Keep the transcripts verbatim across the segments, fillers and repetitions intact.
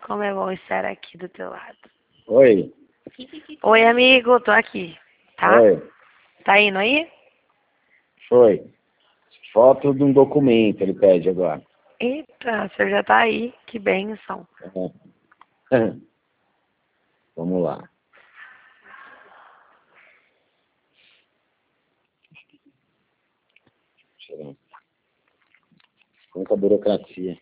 Como é bom estar aqui do teu lado. Oi. Oi, amigo, tô aqui, tá? Oi. Tá indo aí? Foi. Foto de um documento ele pede agora. Eita, você já tá aí, que bênção. É. Vamos lá. Muita burocracia.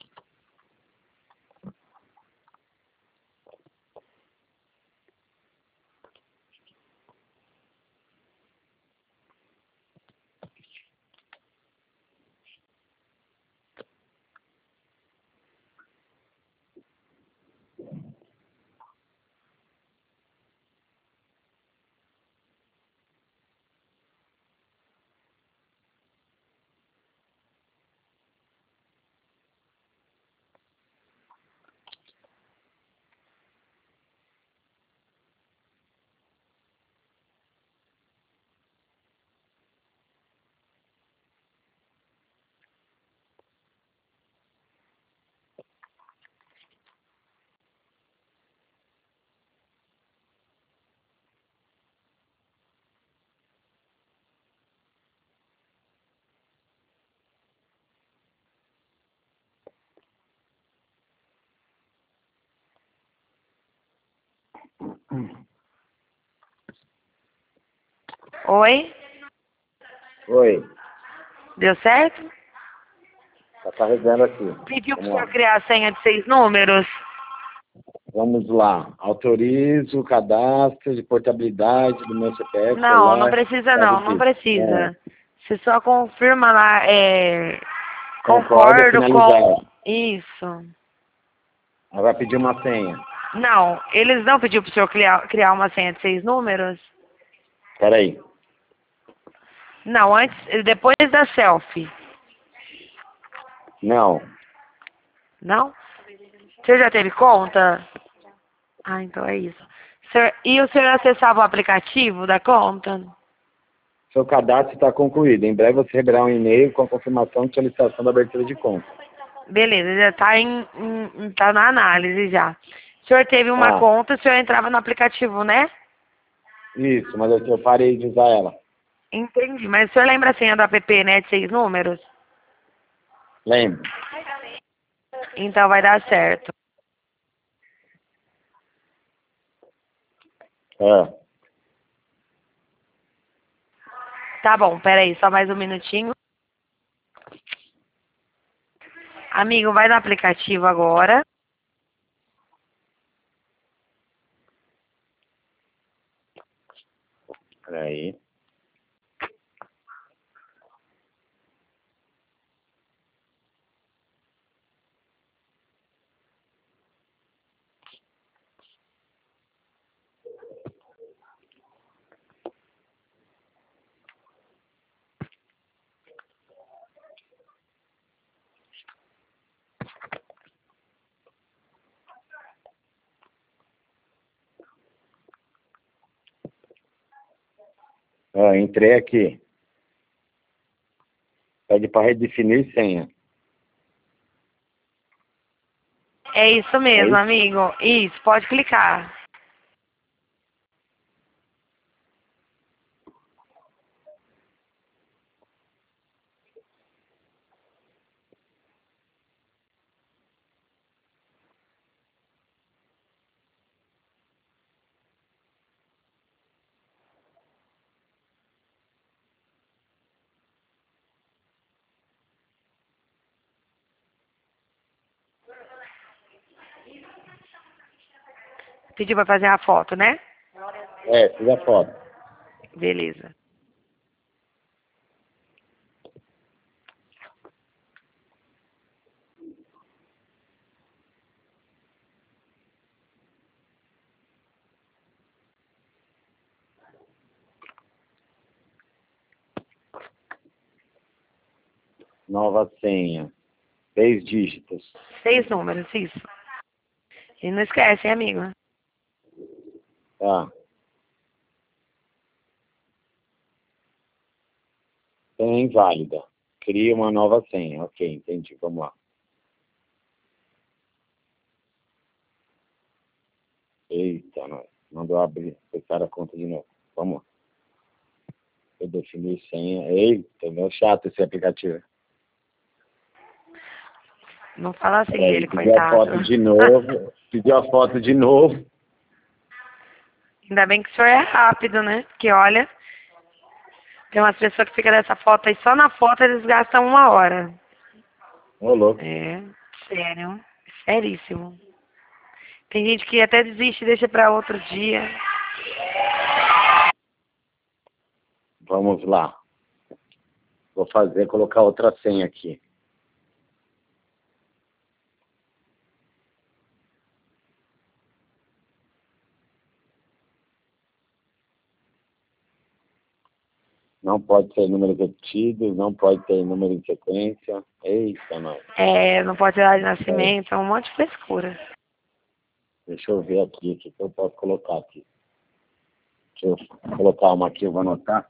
Oi? Oi. Deu certo? Tá carregando aqui. Pediu pro Vamos senhor lá. criar a senha de seis números? Vamos lá. Autorizo o cadastro de portabilidade do meu C P F Não, não celular. precisa Sabe não, não disso. É. precisa. Você só confirma lá, é... Concorda, Concordo com... finalizado. Isso. Aí vai pedir uma senha. Não, eles não pediu pro senhor criar, criar uma senha de seis números? Peraí. Não, antes, depois da selfie. Não. Não? Você já teve conta? Ah, então é isso. Senhor- E o senhor acessava o aplicativo da conta? Seu cadastro está concluído. Em breve você receberá um e-mail com a confirmação de solicitação da abertura de conta. Beleza, já tá em, em- tá na análise já. O senhor teve uma Ah, conta, o senhor entrava no aplicativo, né? isso, mas eu eu parei de usar ela. Entendi, mas o senhor lembra a senha do app, né, de seis números? Lembra? Então vai dar certo. Ah, Tá bom, peraí, só mais um minutinho. Amigo, vai no aplicativo agora. peraí. Ah, entrei aqui. Pede para redefinir senha. É isso É mesmo, isso? amigo. Isso, pode clicar. Pediu pra fazer a foto, né? É, fiz a foto. Beleza. Nova senha. Seis dígitos. Seis números, isso. E não esquece, hein, amigo? Tá. Senha inválida. Cria uma nova senha. Ok, entendi. Vamos lá. Eita, nós. Mandou abrir, fechar a conta de novo. Vamos lá. Eu defini senha. Eita, meu chato esse aplicativo. Não fala assim, Peraí, ele, pediu a coitado. foto de novo. Pediu a foto de novo. Ainda bem que o senhor é rápido, né? Porque olha, tem umas pessoas que ficam dessa foto aí, só na foto eles gastam uma hora. Ô, louco. É, sério. Seríssimo. Tem gente que até desiste e deixa pra outro dia. Vamos lá. Vou fazer, colocar outra senha aqui. Não pode ter números repetidos, não pode ter número em sequência. Eita, nós. É, não pode ter data de nascimento, é um monte de frescura. Deixa eu ver aqui o que eu posso colocar aqui. Deixa eu colocar uma aqui, eu vou anotar.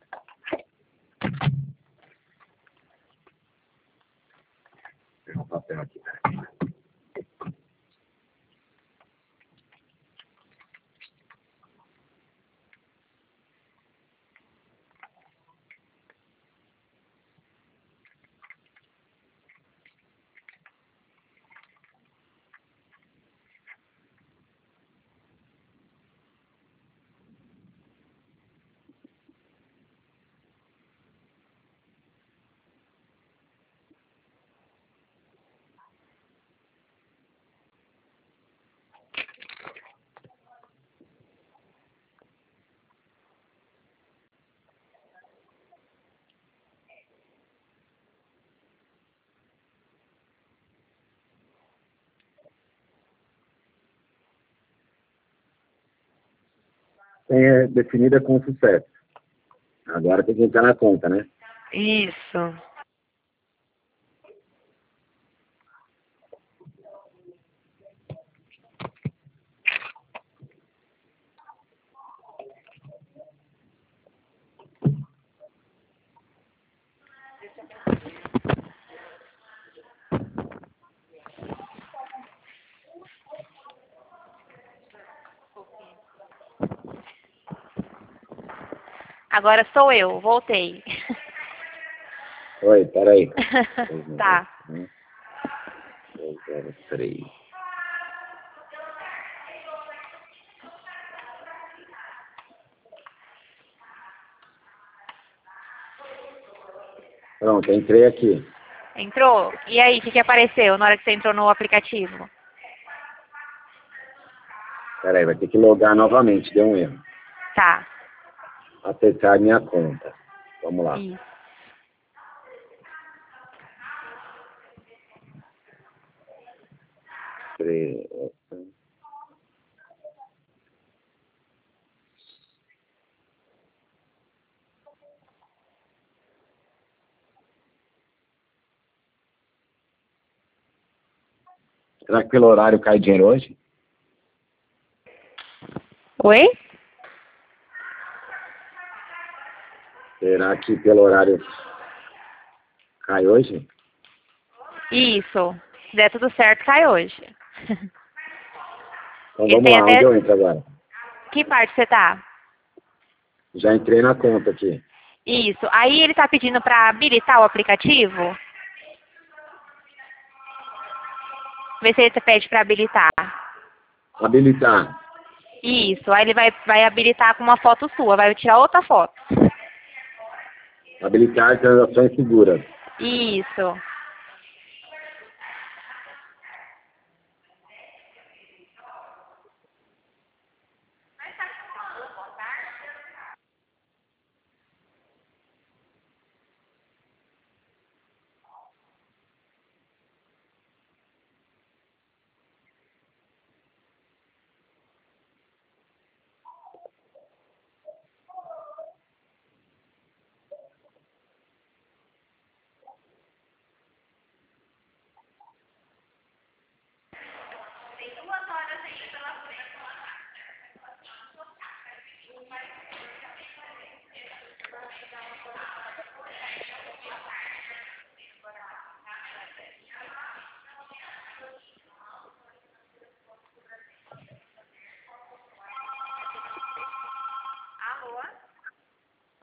Tem um papel aqui. Senha definida com sucesso. Agora tem que entrar na conta, né? Isso. Agora sou eu, voltei. Oi, peraí. Tá. dois, zero, três. Pronto, entrei aqui. Entrou? E aí, o que, que apareceu na hora que você entrou no aplicativo? Peraí, vai ter que logar novamente, deu um erro. Tá. Acessar minha conta. Vamos lá. Isso. Três. Será que pelo horário cai dinheiro hoje? Oi? Será que pelo horário cai hoje? Isso. Se der tudo certo, cai hoje. Então Ele vamos tem lá, até... onde eu entro agora? Que parte você tá? Já entrei na conta aqui. Isso. Aí ele tá pedindo pra habilitar o aplicativo. Vê se ele pede pra habilitar. Habilitar. Isso. Aí ele vai, vai habilitar com uma foto sua. Vai tirar outra foto. Habilitar transações seguras. Isso.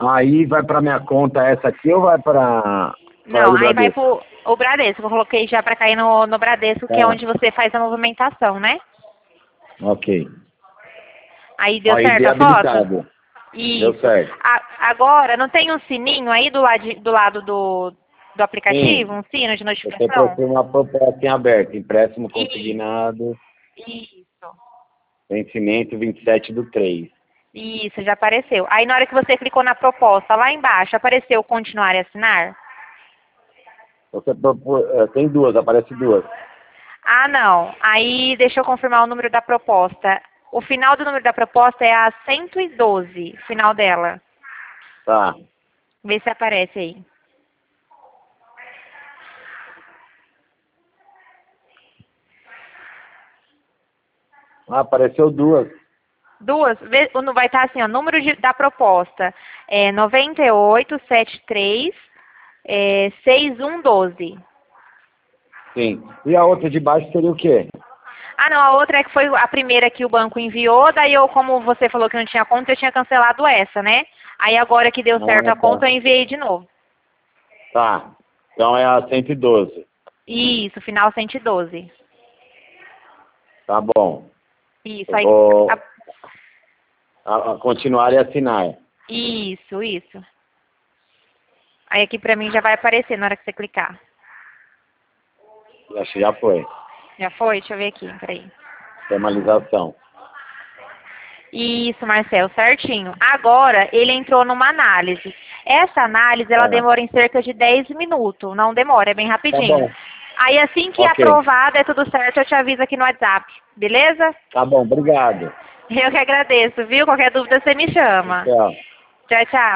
Aí vai pra minha conta essa aqui ou vai pra... Não, pra aí vai pro o Bradesco. Eu coloquei já pra cair no, no Bradesco, que é Tá. onde você faz a movimentação, né? Ok. Aí deu Aí certo dei a foto? habilitado. Deu Isso. certo. A- agora, não tem um sininho aí do lado, do, lado do, do aplicativo? Sim. Um sino de Você notificação? possui uma proposta em aberto. Empréstimo Isso. consignado. Isso. Vencimento vinte e sete do três. Isso, já apareceu. Aí na hora que você clicou na proposta, lá embaixo, apareceu continuar e assinar? Você propô- eh, tem duas, aparece duas. Ah, não. Aí deixa eu confirmar o número da proposta. O final do número da proposta é a cento e doze, o final dela. Tá. Vê se aparece aí. Ah, apareceu duas. Duas, vê- não vai estar assim, ó, número de- da proposta é nove oito sete três é, seis um um dois. Sim. E a outra de baixo seria o quê? Ah, não, a outra é que foi a primeira que o banco enviou, daí eu, como você falou que não tinha conta, eu tinha cancelado essa, né? Aí agora que deu certo Ah, a conta, tá. eu enviei de novo. Tá. Então é a cento e doze. Isso, final cento e doze. Tá bom. Isso, Eu aí. vou a- a- a continuar e assinar. Isso, isso. Aí aqui pra mim já vai aparecer na hora que você clicar. Acho que já foi. Já foi? Deixa eu ver aqui, peraí. Formalização. Isso, Marcel, certinho. Agora, ele entrou numa análise. Essa análise, ela Tá. demora em cerca de dez minutos. Não demora, é bem Tá rapidinho. bom. Aí, assim que Ok. aprovada, é tudo certo, eu te aviso aqui no WhatsApp. Beleza? Tá bom, obrigado. Eu que agradeço, viu? Qualquer dúvida, você me chama. Tchau. Tchau, tchau.